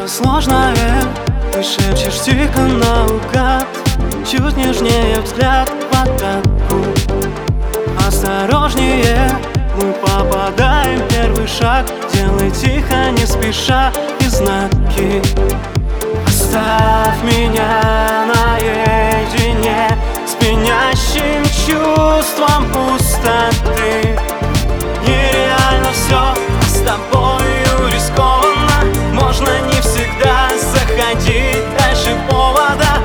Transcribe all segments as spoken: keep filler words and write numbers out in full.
Что-то сложное ты шепчешь тихо наугад, чуть нежнее взгляд в атаку. Осторожнее, мы попадаем в первый шаг. Делай тихо, не спеша, и знаки. Оставь меня наедине с пьянящим чувством пустоты. Нереально все, с тобою рискованно. Можно не всегда заходить дальше повода.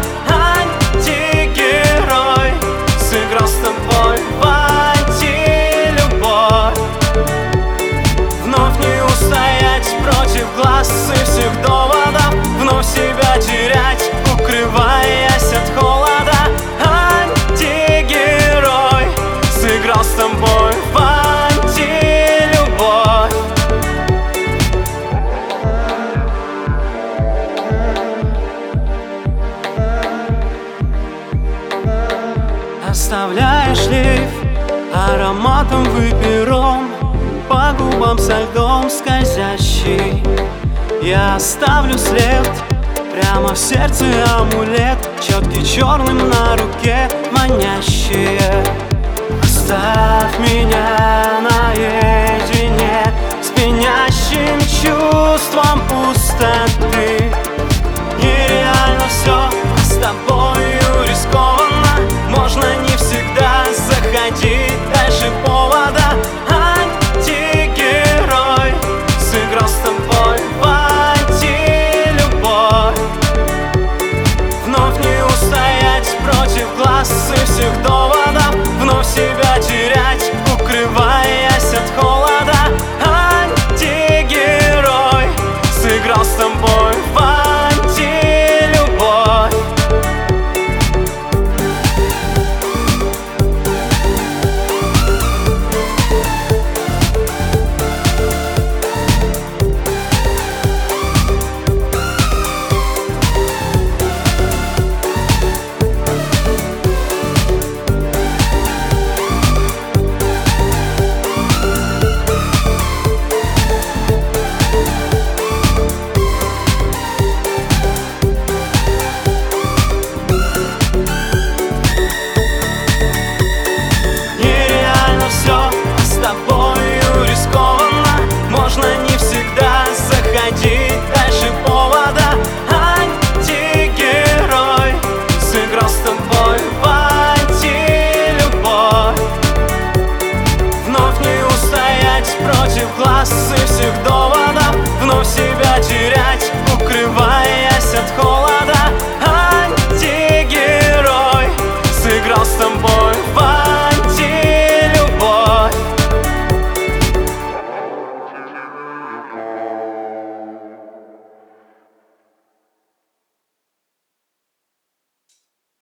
Антигерой сыграл с тобой в антилюбовь. Вновь не устоять против глаз и всех доводов. Вновь себя терять, укрываясь от холода. Антигерой сыграл с тобой в антилюбовь. Оставляешь шлейф ароматом выпиром, по губам со льдом скользящий. Я оставлю след, прямо в сердце амулет, четкий черным на руке манящие.